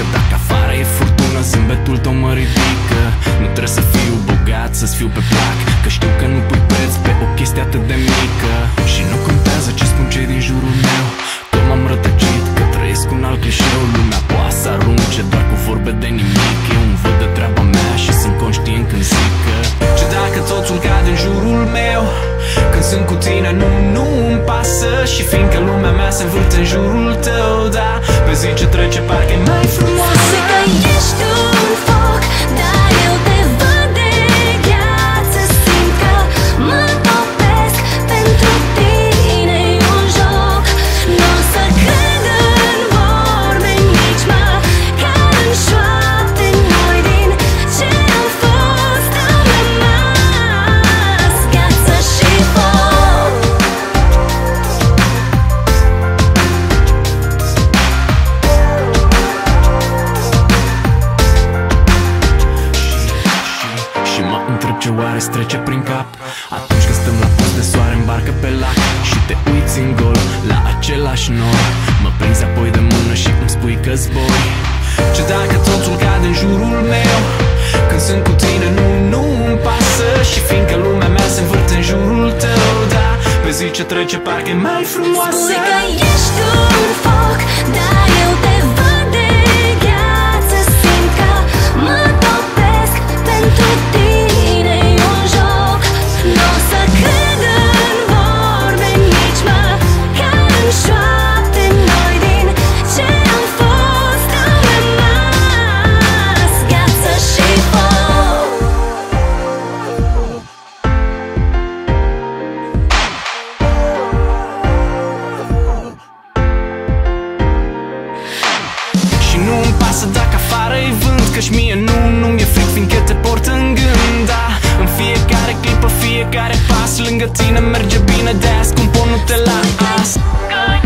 dacă afară e furtună, zâmbetul tău mă ridică. Nu trebuie să fiu bogat, să-ți fiu pe plac, că știu că nu pui preț pe o chestie atât de mică. Și nu contează ce spun cei din jurul meu, că m-am rătăcit, că trăiesc un alt clișeu. Lumea poate să arunce doar cu vorbe de nimic. Eu îmi văd de treaba mea și sunt conștient când zic că ce dacă totul cade în jurul meu, când sunt cu tine nu-mi pasă. Și fiindcă lumea mea se învârte în jurul tău, da, pe zi ce trece parcă-i mai frumoasă. Spui că ești un foc, dar eu te văd de gheață. Simt că mă topesc, pentru tine e un joc. N-o să cred în vorbe, nici măcar în șoapte. Noi din ce am fost am rămas gheață și foc. Și mă întreb ce oare trece prin cap atunci când stăm la post de soare în barcă pe lac și te uiți în gol la același nor. Mă prinzi apoi de mână și îmi spui că zbori. Ce dacă totul cade în jurul meu, când sunt cu tine nu-mi pasă. Și fiindcă lumea mea se învârte în jurul tău, da, pe zi ce trece parcă-i mai frumoasă. Spui că ești un foc, dar eu te văd de gheață. Simt că mă topesc, pentru tine e un joc. N-o să cred în vorbe, nici măcar în șoapte. Noi din ce am fost am rămas gheață și foc. Și nu-mi pasă dacă afară e vânt, căci mie nu mi-e fric, fiindcă te port în gând, da. În fiecare clipă, fiecare pas lângă tine merge bine, de-aia scumpo nu te las.